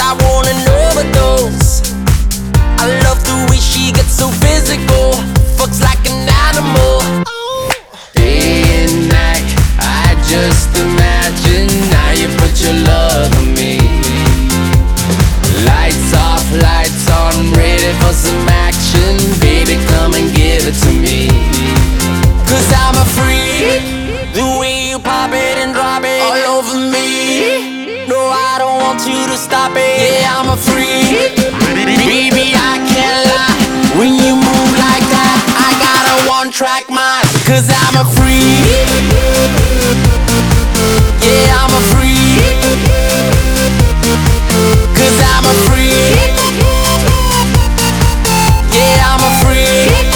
I want an overdose. I love the way she gets so physical, fucks like an animal. Day and night, I just imagine how you put your love on me. Lights off, lights on, ready for some action. Baby, come and give it to me. Cause I'm a freak, the way you pop it and drop it all over me. No, I don't want you to stop it. Yeah, I'm a freak, baby, I can't lie. When you move like that, I got a one-track mind. Cause I'm a freak, yeah, I'm a freak. Cause I'm a freak, yeah, I'm a freak.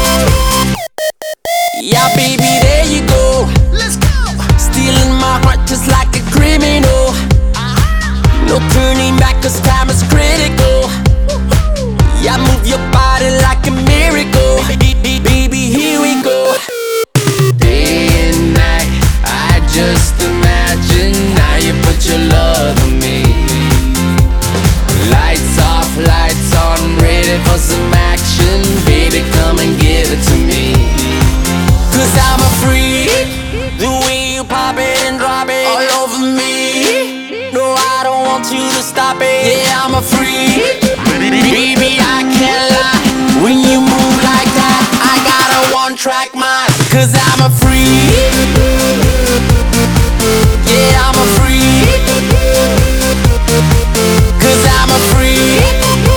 Yeah, baby, there you go. Let's go. Stealing my heart just like a criminal. No turning back cause time is critical. Yeah, move your body like a miracle. Baby, here we go. Day and night, I just imagine how you put your love on me. Lights off, lights on, ready for some action. Baby, come and give it to me. Cause I'm a freak, the way you pop it and drop it all over me. No, I don't want you to stop it. Yeah, I'm a freak, baby, I can't lie. When you move like that, I got a one-track mind. Cause I'm a freak, yeah, I'm a freak. Cause I'm a freak,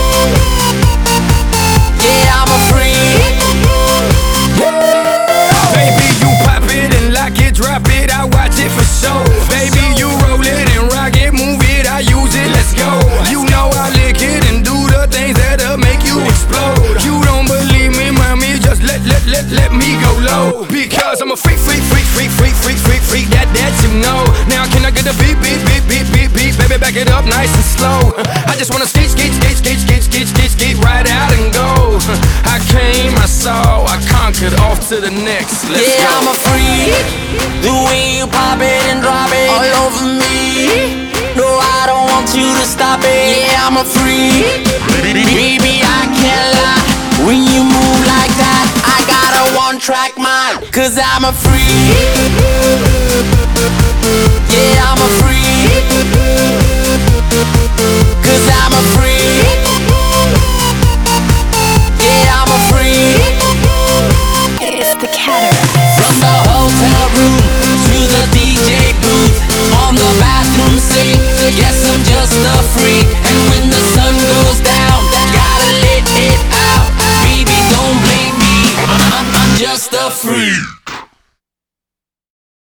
yeah, I'm a freak. Baby, you pop it and lock it, drop it, I watch it for show. Baby, you roll it and rock it, move it, I use it, let's go. You know I lick it and do the things that'll make you explode. You don't believe me, mommy, just let me go low. Because I'm a freak, that you know. Now can I get a beat, baby, back it up nice and slow. I just wanna skate right out and go. I came, I saw, I conquered, off to the next. Let's go. I'm a freak, the way you pop it and drop it all over me. No, I don't want you to stop it. Yeah, I'm a freak, baby, I can't lie. When you move like that, I got a one-track mind. Cause I'm a freak,